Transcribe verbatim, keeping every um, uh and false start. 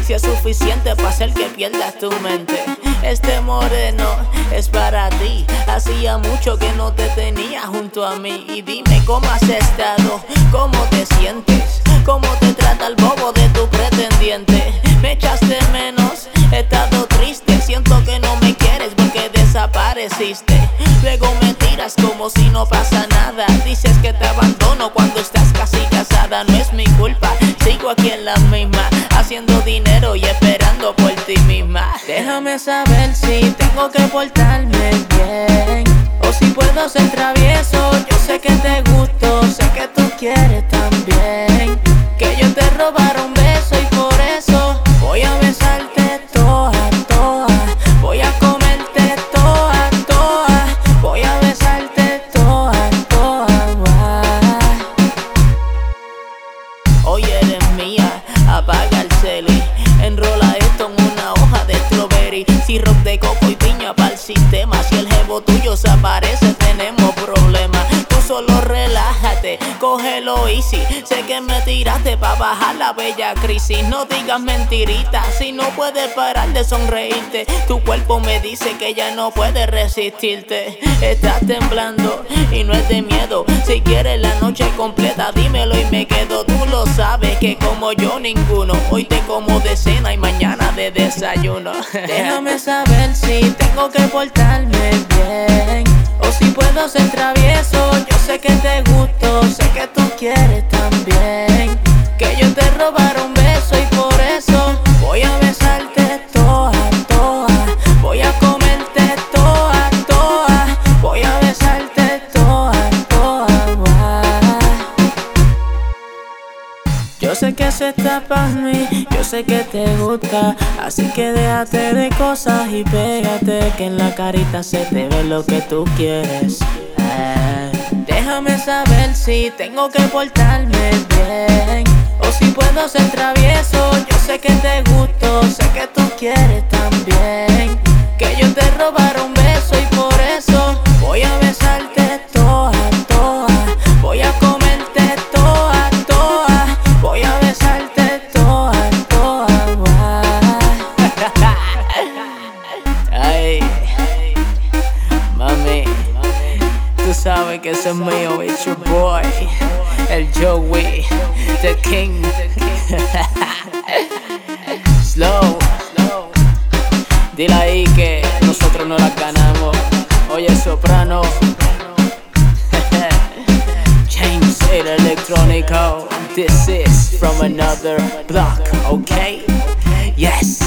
si es suficiente para hacer que pierdas tu mente. Este moreno es para ti. Hacía mucho que no te tenía junto a mí. Y dime cómo has estado, cómo te sientes, cómo te trata el bobo de tu pretendiente. Me echaste menos, he estado triste. Siento que no me quieres porque desapareciste. Luego me tiras como si no pasa nada. Dices que te abandono cuando estás casi casada. No es mi culpa, sigo aquí en la misma, haciendo dinero y esperando por ti misma. Déjame saber si tengo que portarme bien o si puedo ser travieso. Yo sé que te gusto, sé que tú quieres también que yo te robara un beso y por eso voy a besarte toda, toda. Voy a comerte toda, toda. Voy a besarte toda, toda. Hoy eres mía, apaga el celi, enrola esto en una hoja de strawberry, sirope de coco y piña para el sistema. Si el jevo tuyo se aparece tenemos problemas. Tú solo relájate, cógelo easy. Sé que me tiraste pa' bajar la bella crisis. No digas mentiritas si no puedes parar de sonreírte. Tu cuerpo me dice que ya no puede resistirte. Estás temblando y no es de miedo. Si quieres la noche completa dímelo y me quedo. Tú lo sabes que como yo ninguno. Hoy te como de cena y mañana de desayuno. Déjame saber si tengo que portarme bien o si puedo ser travieso. Yo sé que te gusto, sé que tú quieres también que yo te robara un beso y por eso voy a besarte toda, toda. Voy a comerte toda, toda. Voy a besarte toda, toda. Yo sé que eso está para mí, yo sé que te gusta, así que déjate de cosas y pégate que en la carita se te ve lo que tú quieres. eh. Déjame saber si tengo que portarme bien o si puedo ser travieso. Yo sé que te gusto, sé que tú quieres también que yo te robara un beso y por eso voy a besarte toda, toda. Voy a comerte toda, toda. Voy a besarte toda, toda. Ay, mami, tú sabes que ese es mío, it's your boy, el Joey, the king. Slow, dile ahí que nosotros no las ganamos. Oye, soprano, James el electrónico. This is from another block, okay? Yes.